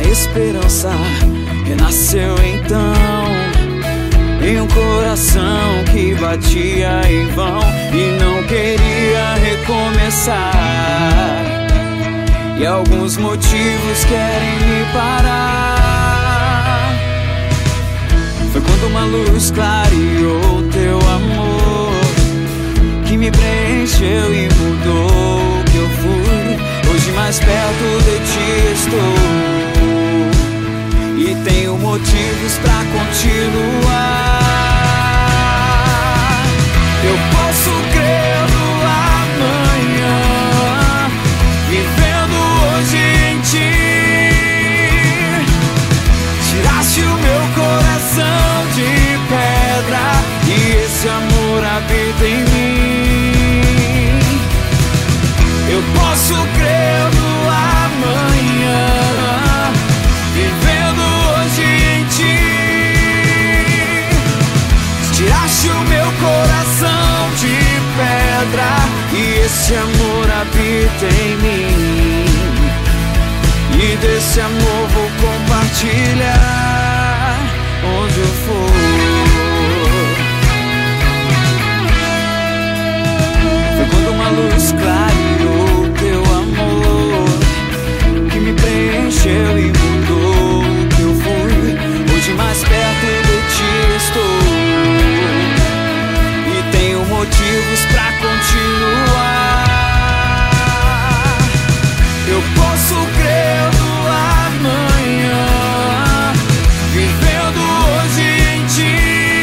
esperança renasceu então, em um coração que batia em vão e não queria recomeçar. E alguns motivos querem me parar. Foi quando uma luz clareou teu amor, que me preencheu e mudou o que eu fui. Hoje mais perto de ti estou e tenho motivos pra continuar. Eu posso crer no amanhã, vivendo hoje em ti. Tiraste o meu coração de pedra e esse amor habita em mim. Eu posso crer no amanhã, vivendo hoje em ti. Tiraste o meu coração de pedra e esse amor habita em mim. E desse amor vou compartilhar onde eu for. Foi quando uma luz clareou teu amor, que me preencheu e mudou o que eu fui. Hoje mais perto de ti estou e tenho motivos pra continuar. Eu posso crer no amanhã, vivendo hoje em ti.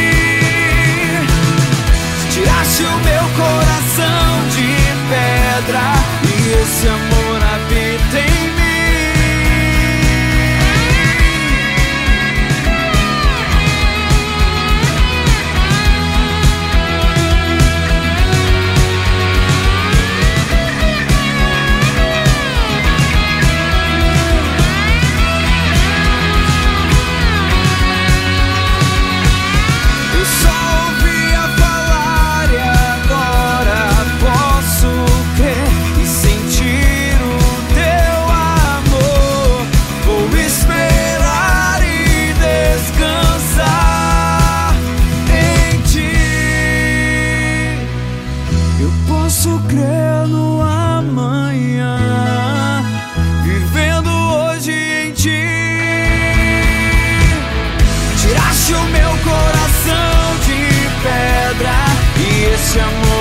Tiraste o meu coração de pedra e esse amor habita em mim. Eu só ouvia falar e agora posso crer e sentir o teu amor. Vou esperar e descansar em ti. Eu posso crer no amanhã, vivendo hoje em ti. Tiraste o meu coração de pedra e esse amor